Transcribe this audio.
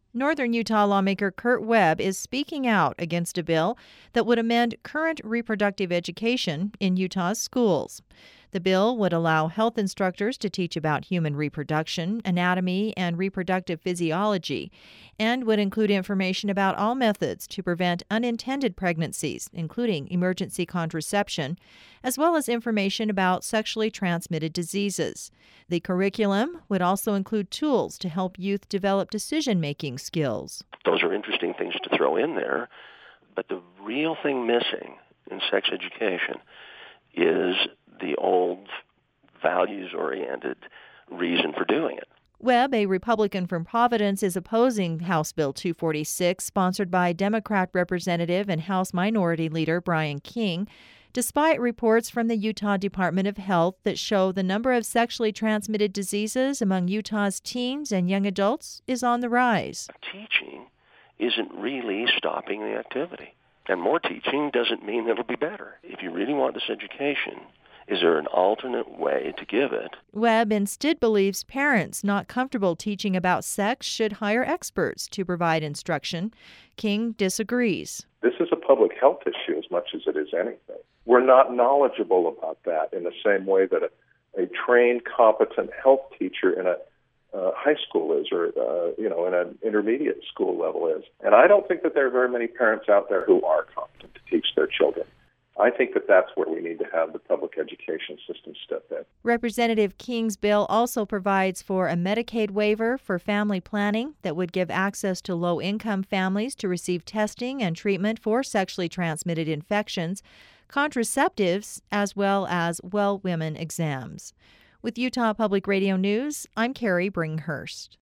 Northern Utah lawmaker Kurt Webb is speaking out against a bill that would amend current reproductive education in Utah's schools. The bill would allow health instructors to teach about human reproduction, anatomy, and reproductive physiology, and would include information about all methods to prevent unintended pregnancies, including emergency contraception, as well as information about sexually transmitted diseases. The curriculum would also include tools to help youth develop decision-making skills. Those are interesting things to throw in there, but the real thing missing in sex education is the old values-oriented reason for doing it. Webb, a Republican from Providence, is opposing House Bill 246, sponsored by Democrat Representative and House Minority Leader Brian King, despite reports from the Utah Department of Health that show the number of sexually transmitted diseases among Utah's teens and young adults is on the rise. Teaching isn't really stopping the activity. And more teaching doesn't mean it'll be better. If you really want this education, is there an alternate way to give it? Webb instead believes parents not comfortable teaching about sex should hire experts to provide instruction. King disagrees. This is a public health issue as much as it is anything. We're not knowledgeable about that in the same way that a trained, competent health teacher in a high school is, or in an intermediate school level is. And I don't think that there are very many parents out there who are competent to teach their children. I think that that's where we need to have the public education system step in. Representative King's bill also provides for a Medicaid waiver for family planning that would give access to low-income families to receive testing and treatment for sexually transmitted infections, contraceptives, as well as well women exams. With Utah Public Radio News, I'm Carrie Bringhurst.